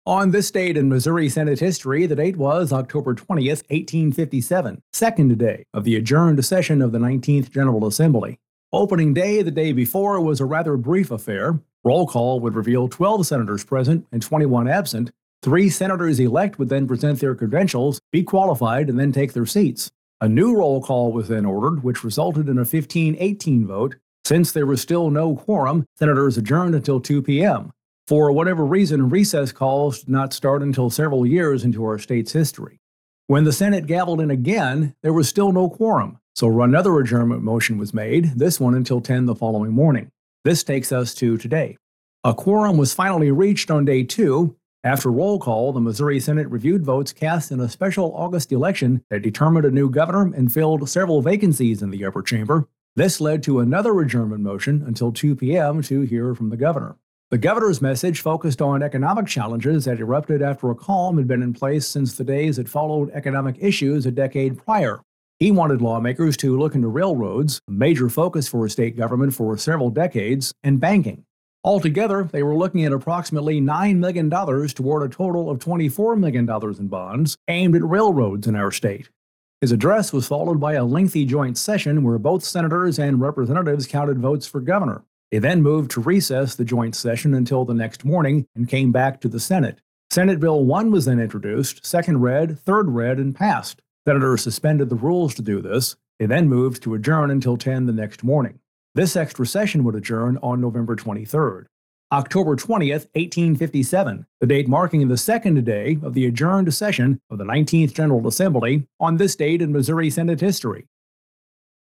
On this date in Missouri Senate history, the date was October 20th, 1857, second day of the adjourned session of the 19th General Assembly. Opening day the day before was a rather brief affair. Roll call would reveal 12 senators present and 21 absent. 3 senators elect would then present their credentials, be qualified, and then take their seats. A new roll call was then ordered, which resulted in a 15-18 vote. Since there was still no quorum, senators adjourned until 2 p.m. For whatever reason, recess calls did not start until several years into our state's history. When the Senate gavelled in again, there was still no quorum, so another adjournment motion was made, this one until 10 the following morning. This takes us to today. A quorum was finally reached on day 2. After roll call, the Missouri Senate reviewed votes cast in a special August election that determined a new governor and filled several vacancies in the upper chamber. This led to another adjournment motion until 2 p.m. to hear from the governor. The governor's message focused on economic challenges that erupted after a calm had been in place since the days that followed economic issues a decade prior. He wanted lawmakers to look into railroads, a major focus for state government for several decades, and banking. Altogether, they were looking at approximately $9 million toward a total of $24 million in bonds aimed at railroads in our state. His address was followed by a lengthy joint session where both senators and representatives counted votes for governor. They then moved to recess the joint session until the next morning and came back to the Senate. Senate Bill 1 was then introduced, second read, third read, and passed. Senators suspended the rules to do this. They then moved to adjourn until 10 the next morning. This extra session would adjourn on November 23rd. October 20th, 1857, the date marking the second day of the adjourned session of the 19th General Assembly on this date in Missouri Senate history.